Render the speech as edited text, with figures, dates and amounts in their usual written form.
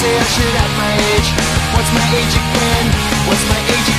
I should have my age. What's my age again? What's my age again?